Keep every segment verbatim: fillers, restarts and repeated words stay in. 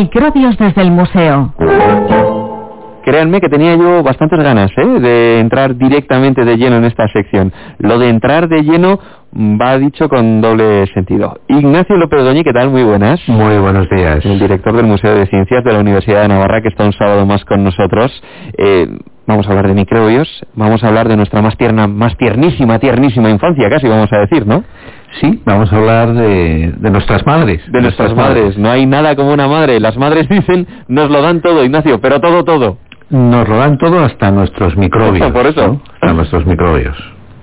Microbios desde el museo. Créanme que tenía yo bastantes ganas ¿eh? de entrar directamente de lleno en esta sección. Lo de entrar de lleno va dicho con doble sentido. Ignacio López Doñi, ¿qué tal? Muy buenas. Muy buenos días. El director del Museo de Ciencias de la Universidad de Navarra, que está un sábado más con nosotros. Eh, vamos a hablar de microbios, vamos a hablar de nuestra más tierna, más tiernísima, tiernísima infancia, casi vamos a decir, ¿no? Sí, vamos a hablar de, de nuestras madres. De, de nuestras, nuestras madres. madres. No hay nada como una madre. Las madres dicen, nos lo dan todo, Ignacio, pero todo, todo. Nos lo dan todo hasta nuestros microbios. Por eso. ¿No? Hasta nuestros microbios.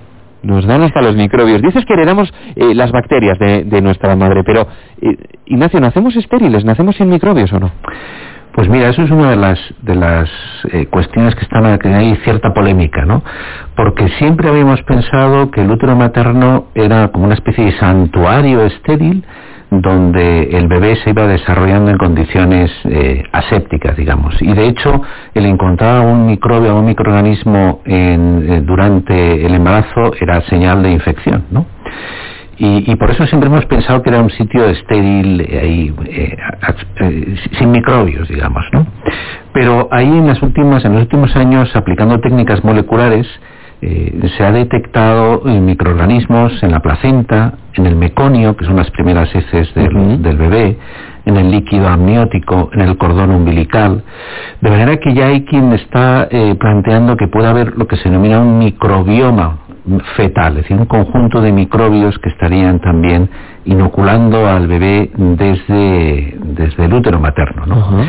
Nos dan hasta los microbios. Dices que heredamos eh, las bacterias de, de nuestra madre, pero, eh, Ignacio, ¿nacemos estériles? ¿Nacemos sin microbios o no? Pues mira, eso es una de las de las eh, cuestiones que están que hay cierta polémica, ¿no? Porque siempre habíamos pensado que el útero materno era como una especie de santuario estéril donde el bebé se iba desarrollando en condiciones eh, asépticas, digamos. Y de hecho, el encontrar un microbio o un microorganismo en, eh, durante el embarazo era señal de infección, ¿no? Y, y por eso siempre hemos pensado que era un sitio estéril, eh, eh, eh, sin microbios, digamos, ¿no? Pero ahí en las últimas, en los últimos años, aplicando técnicas moleculares, eh, se ha detectado microorganismos en la placenta, en el meconio, que son las primeras heces del, uh-huh. del bebé, en el líquido amniótico, en el cordón umbilical, de manera que ya hay quien está eh, planteando que puede haber lo que se denomina un microbioma fetal, es decir, un conjunto de microbios que estarían también inoculando al bebé desde, desde el útero materno, ¿no? Uh-huh.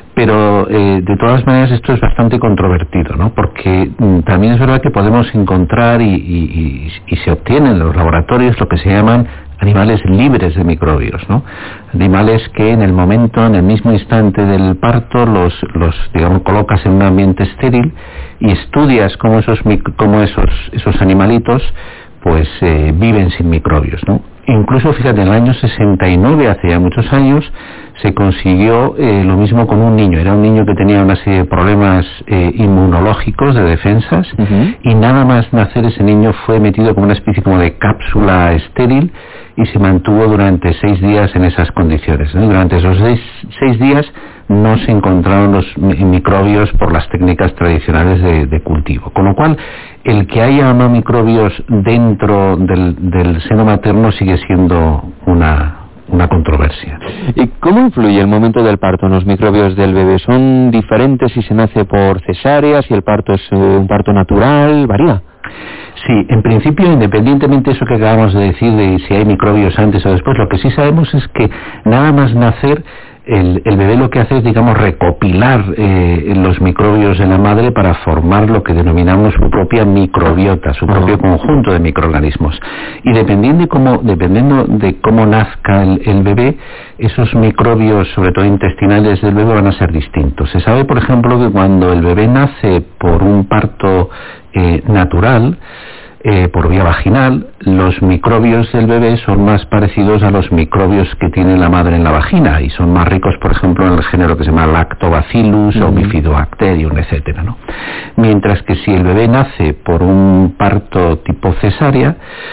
Pero eh, de todas maneras esto es bastante controvertido, ¿no? Porque mm, también es verdad que podemos encontrar y, y, y, y se obtienen en los laboratorios lo que se llaman animales libres de microbios, ¿no? Animales que en el momento, en el mismo instante del parto, los, los digamos, colocas en un ambiente estéril y estudias cómo esos, cómo esos, esos animalitos pues eh, viven sin microbios, ¿no? Incluso, fíjate, en el año sesenta y nueve, hace ya muchos años, se consiguió eh, lo mismo con un niño. Era un niño que tenía una serie de problemas eh, inmunológicos, de defensas, uh-huh. y nada más nacer ese niño fue metido como una especie como de cápsula estéril y se mantuvo durante seis días en esas condiciones, ¿no? Durante esos seis, seis días no se encontraron los microbios por las técnicas tradicionales de, de cultivo. Con lo cual, el que haya o no microbios dentro del, del seno materno sigue siendo una, una controversia. ¿Y cómo influye el momento del parto en los microbios del bebé? ¿Son diferentes si se nace por cesárea, si el parto es eh, un parto natural? ¿Varía? Sí, en principio, independientemente de eso que acabamos de decir, de si hay microbios antes o después, lo que sí sabemos es que nada más nacer, el, el bebé lo que hace es, digamos, recopilar eh, los microbios de la madre para formar lo que denominamos su propia microbiota, su propio uh-huh. conjunto de microorganismos. Y dependiendo de cómo, dependiendo de cómo nazca el, el bebé, esos microbios, sobre todo intestinales del bebé, van a ser distintos. Se sabe, por ejemplo, que cuando el bebé nace por un parto eh, natural, Eh, por vía vaginal, los microbios del bebé son más parecidos a los microbios que tiene la madre en la vagina y son más ricos, por ejemplo, en el género que se llama Lactobacillus uh-huh. o Bifidobacterium, etcétera, ¿no? Mientras que si el bebé nace por un parto tipo cesárea,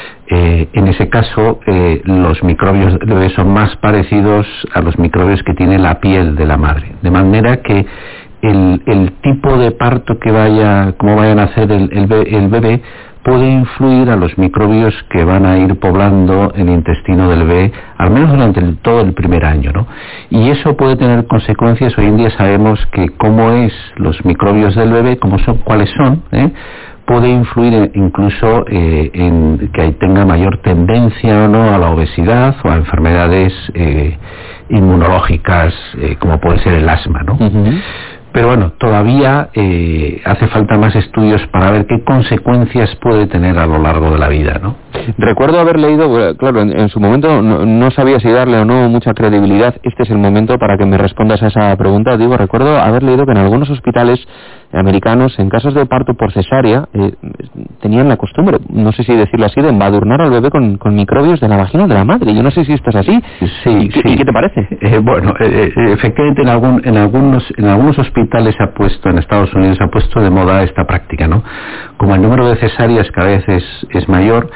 eh, en ese caso eh, los microbios del bebé son más parecidos a los microbios que tiene la piel de la madre, de manera que el, el tipo de parto que vaya, como vaya a nacer el, el, el bebé, puede influir a los microbios que van a ir poblando el intestino del bebé, al menos durante el, todo el primer año, ¿no? Y eso puede tener consecuencias. Hoy en día sabemos que cómo es los microbios del bebé, cómo son, cuáles son, ¿eh? puede influir en, incluso eh, en que tenga mayor tendencia o no a la obesidad o a enfermedades eh, inmunológicas, eh, como puede ser el asma, ¿no? Uh-huh. Pero bueno, todavía eh, hace falta más estudios para ver qué consecuencias puede tener a lo largo de la vida, ¿no? Recuerdo haber leído, claro, en, en su momento no, no sabía si darle o no mucha credibilidad. Este es el momento para que me respondas a esa pregunta. Digo, recuerdo haber leído que en algunos hospitales americanos, en casos de parto por cesárea, eh, tenían la costumbre, no sé si decirlo así, de embadurnar al bebé con, con microbios de la vagina de la madre. Yo no sé si esto es así. Sí, ¿Y, sí. ¿y qué te parece? Eh, bueno, eh, efectivamente en, algún, en, algunos, en algunos hospitales se ha puesto, en Estados Unidos se ha puesto de moda esta práctica, ¿no? Como el número de cesáreas cada vez es, es mayor,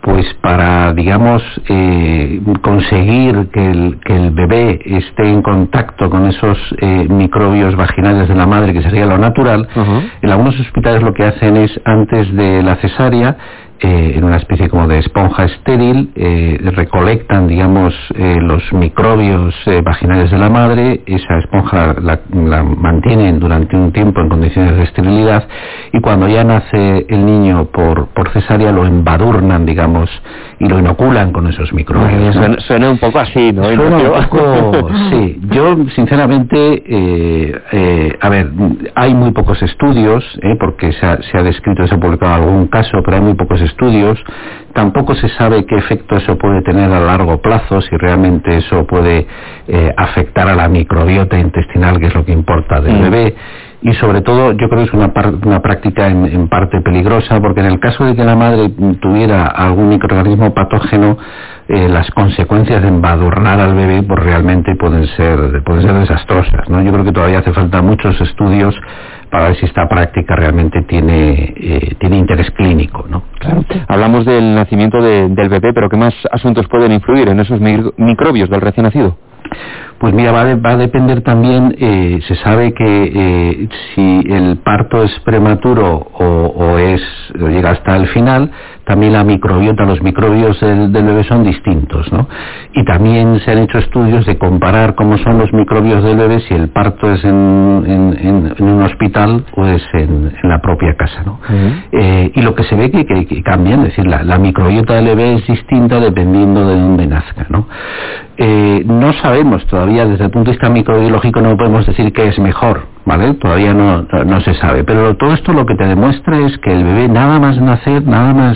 pues para, digamos, eh, conseguir que el, que el bebé esté en contacto con esos eh, microbios vaginales de la madre, que sería lo natural, uh-huh. En algunos hospitales lo que hacen es, antes de la cesárea, Eh, en una especie como de esponja estéril, eh, recolectan, digamos, eh, los microbios eh, vaginales de la madre, esa esponja la, la mantienen durante un tiempo en condiciones de esterilidad, y cuando ya nace el niño por, por cesárea lo embadurnan, digamos, y lo inoculan con esos microbios. ¿no? Suena, suena un poco así, ¿no? Suena un poco, sí. Yo, sinceramente, eh, eh, a ver, hay muy pocos estudios, eh, porque se ha, se ha descrito, se ha publicado algún caso, pero hay muy pocos estudios estudios, tampoco se sabe qué efecto eso puede tener a largo plazo, si realmente eso puede eh, afectar a la microbiota intestinal, que es lo que importa del mm. bebé, y sobre todo yo creo que es una, par- una práctica en, en parte peligrosa, porque en el caso de que la madre tuviera algún microorganismo patógeno, eh, las consecuencias de embadurnar al bebé pues realmente pueden ser, pueden ser desastrosas, ¿no? Yo creo que todavía hace falta muchos estudios para ver si esta práctica realmente tiene eh, tiene interés clínico, ¿no? Claro. Hablamos del nacimiento de, del bebé, pero ¿qué más asuntos pueden influir en esos micro- microbios del recién nacido? Pues mira, va, de, va a depender también, eh, se sabe que eh, si el parto es prematuro o, o es o llega hasta el final, también la microbiota, los microbios del, del bebé son distintos, ¿no? Y también se han hecho estudios de comparar cómo son los microbios del bebé si el parto es en, en, en, en un hospital o es en, en la propia casa, ¿no? Uh-huh. Eh, y lo que se ve que, que, que cambian, es decir, la, la microbiota del bebé es distinta dependiendo de dónde nazca, ¿no? Eh, no sabemos todavía, desde el punto de vista microbiológico no podemos decir qué es mejor, ¿vale? Todavía no, no se sabe, pero todo esto lo que te demuestra es que el bebé nada más nacer, nada más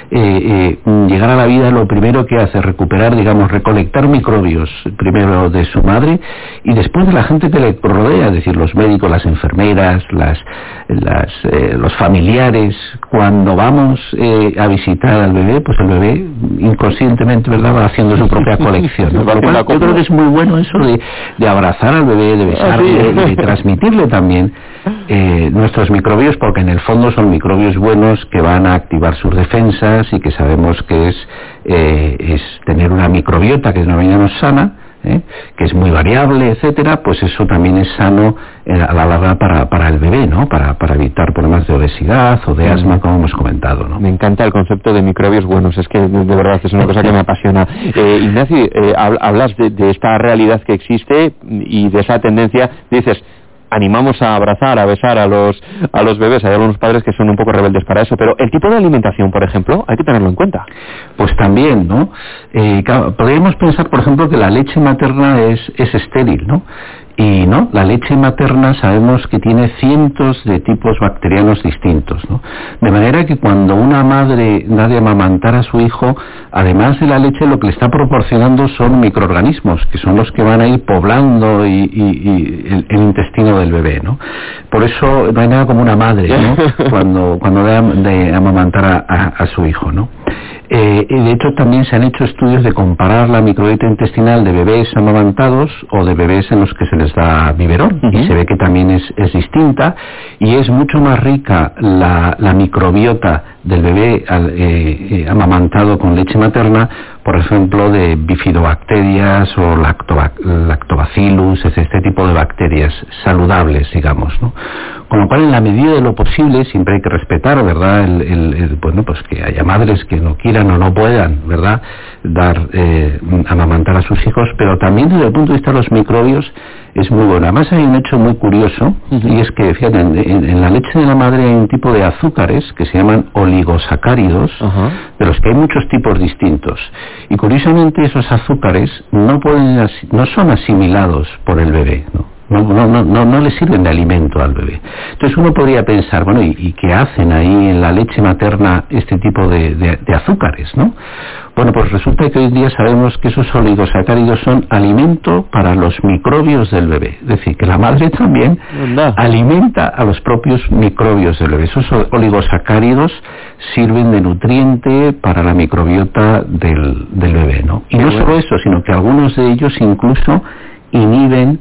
eh, eh, llegar a la vida, lo primero que hace es recuperar, digamos, recolectar microbios, primero de su madre y después de la gente que le rodea, es decir, los médicos, las enfermeras, las, las, eh, los familiares. Cuando vamos eh, a visitar al bebé, pues el bebé inconscientemente, ¿verdad?, va haciendo su propia colección, ¿no? Por lo cual, yo creo que es muy bueno eso de, de abrazar al bebé, de besarle y de transmitirle también eh, nuestros microbios, porque en el fondo son microbios buenos que van a activar sus defensas y que sabemos que es, eh, es tener una microbiota que denominamos sana, ¿eh?, que es muy variable, etcétera. Pues eso también es sano eh, a la larga para, para el bebé, ¿no? Para, para evitar problemas de obesidad o de asma, como hemos comentado, ¿no? Me encanta el concepto de microbios buenos, es que de, de verdad es una cosa que me apasiona. Eh, Ignacio, eh, hablas de, de esta realidad que existe y de esa tendencia, dices, animamos a abrazar, a besar a los a los bebés. Hay algunos padres que son un poco rebeldes para eso, pero el tipo de alimentación, por ejemplo, hay que tenerlo en cuenta. Pues también, ¿no? Eh, claro, podríamos pensar, por ejemplo, que la leche materna es, es estéril, ¿no? Y no, la leche materna sabemos que tiene cientos de tipos bacterianos distintos, ¿no? De manera que cuando una madre da de amamantar a su hijo, además de la leche, lo que le está proporcionando son microorganismos, que son los que van a ir poblando y, y, y el, el intestino del bebé, ¿no? Por eso no hay nada como una madre, ¿no? Cuando, cuando da de amamantar a, a, a su hijo, ¿no? Eh, y de hecho también se han hecho estudios de comparar la microbiota intestinal de bebés amamantados o de bebés en los que se les da biberón, uh-huh. Y se ve que también es, es distinta y es mucho más rica la, la microbiota del bebé eh, eh, amamantado con leche materna, por ejemplo, de bifidobacterias o lactobac- lactobacillus, este tipo de bacterias saludables, digamos, ¿no? Con lo cual, en la medida de lo posible, siempre hay que respetar, ¿verdad?, el, el, el, bueno, pues que haya madres que no quieran o no puedan, ¿verdad?, dar, eh, amamantar a sus hijos, pero también desde el punto de vista de los microbios es muy bueno. Además hay un hecho muy curioso, uh-huh. Y es que, fíjate, en, en, en la leche de la madre hay un tipo de azúcares que se llaman oligosacáridos, uh-huh. De los que hay muchos tipos distintos. Y curiosamente esos azúcares no pueden, no son asimilados por el bebé, ¿no? No, no, no, no, no le sirven de alimento al bebé. Entonces uno podría pensar, bueno, ¿y, y qué hacen ahí en la leche materna este tipo de, de, de azúcares, no? Bueno, pues resulta que hoy día sabemos que esos oligosacáridos son alimento para los microbios del bebé. Es decir, que la madre también no. alimenta a los propios microbios del bebé. Esos oligosacáridos sirven de nutriente para la microbiota del, del bebé, ¿no? Y no solo eso, sino que algunos de ellos incluso inhiben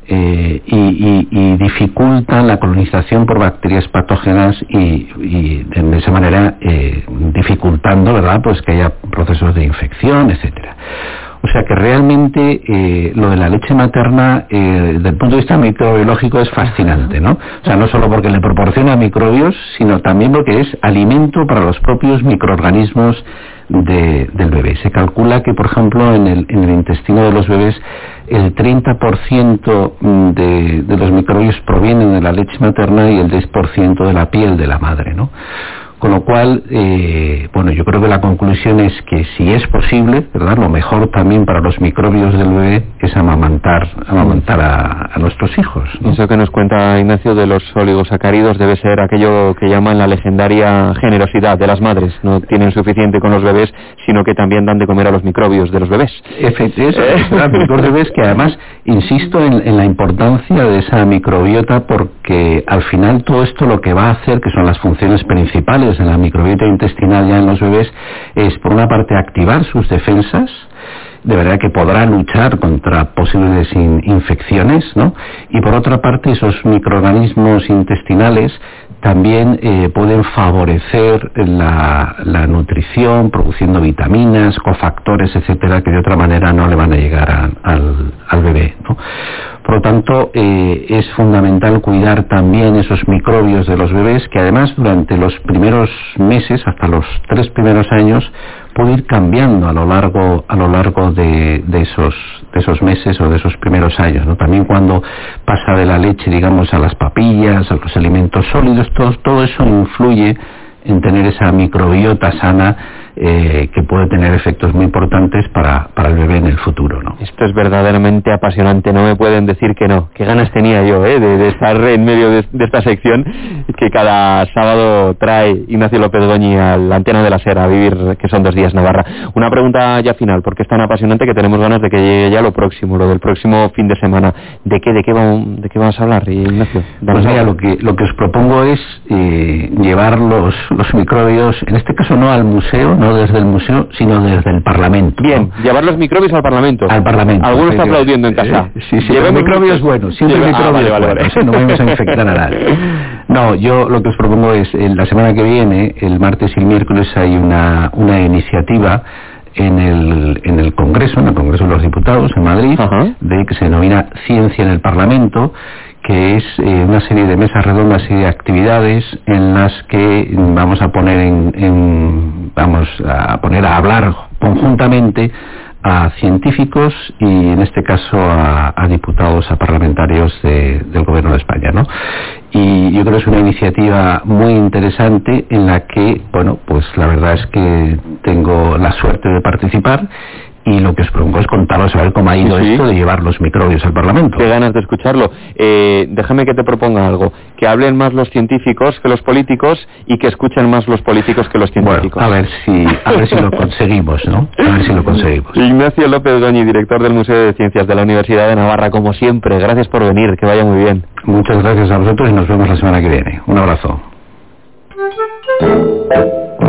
eh, y, y, y dificultan la colonización por bacterias patógenas y, y de esa manera eh, dificultando, ¿verdad?, pues que haya procesos de infección, etcétera. O sea que realmente eh, lo de la leche materna, eh, desde el punto de vista microbiológico, es fascinante, ¿no? O sea, no solo porque le proporciona microbios, sino también porque es alimento para los propios microorganismos de, del bebé. Se calcula que, por ejemplo, en el, en el intestino de los bebés, el treinta por ciento de, de los microbios provienen de la leche materna y el diez por ciento de la piel de la madre, ¿no? Con lo cual, eh, bueno, yo creo que la conclusión es que si es posible, ¿verdad?, lo mejor también para los microbios del bebé es amamantar, amamantar a, a nuestros hijos, ¿no? Eso que nos cuenta Ignacio de los oligosacáridos debe ser aquello que llaman la legendaria generosidad de las madres. No tienen suficiente con los bebés, sino que también dan de comer a los microbios de los bebés. Efectivamente, los bebés, que además, insisto en, en la importancia de esa microbiota, porque al final todo esto lo que va a hacer, que son las funciones principales en la microbiota intestinal ya en los bebés, es por una parte activar sus defensas, de verdad que podrá luchar contra posibles in, infecciones, ¿no? Y por otra parte esos microorganismos intestinales también eh, pueden favorecer la, la nutrición, produciendo vitaminas, cofactores, etcétera, que de otra manera no le van a llegar a, al, al bebé, ¿no? Por lo tanto, eh, es fundamental cuidar también esos microbios de los bebés, que además durante los primeros meses, hasta los tres primeros años, puede ir cambiando a lo largo a lo largo de, de esos de esos meses o de esos primeros años, ¿no? También cuando pasa de la leche, digamos, a las papillas, a los alimentos sólidos, todo, todo eso influye en tener esa microbiota sana, eh, que puede tener efectos muy importantes para, para el bebé en el futuro, ¿no? Esto es verdaderamente apasionante, no me pueden decir que no. Qué ganas tenía yo, ¿eh?, de, de estar en medio de, de esta sección que cada sábado trae Ignacio López Goñi a la Antena de la Ser a vivir, que son dos días Navarra. Una pregunta ya final, porque es tan apasionante que tenemos ganas de que llegue ya lo próximo, lo del próximo fin de semana. ¿De qué, de qué, vamos, de qué vamos a hablar, Ignacio? Pues mira, lo que, lo que os propongo es eh, llevar los, los microbios, en este caso no al museo, no desde el museo, sino desde el Parlamento. Bien, ¿no? Llevar los microbios al Parlamento. Al Parlamento. Algunos están aplaudiendo en casa. Eh, sí, sí, pero microbios buenos, siempre Lleve... microbios ah, vale, vale, buenos, vale. No vamos a infectar a nadie. No, yo lo que os propongo es, eh, la semana que viene, el martes y el miércoles, hay una, una iniciativa en el, en el Congreso, en el Congreso de los Diputados, en Madrid, uh-huh. de que se denomina Ciencia en el Parlamento, que es eh, una serie de mesas redondas y de actividades en las que vamos a poner en, en vamos a poner a hablar conjuntamente a científicos y en este caso a, a diputados, a parlamentarios de, del Gobierno de España, ¿no? Y yo creo que es una iniciativa muy interesante en la que, bueno, pues la verdad es que tengo la suerte de participar. Y lo que os propongo es contaros a ver cómo ha ido sí, esto de llevar los microbios al Parlamento. Qué ganas de escucharlo. Eh, déjame que te proponga algo. Que hablen más los científicos que los políticos y que escuchen más los políticos que los científicos. Bueno, a ver si, a ver si lo conseguimos, ¿no? A ver si lo conseguimos. Ignacio López Goñi, director del Museo de Ciencias de la Universidad de Navarra, como siempre. Gracias por venir. Que vaya muy bien. Muchas gracias a vosotros y nos vemos la semana que viene. Un abrazo.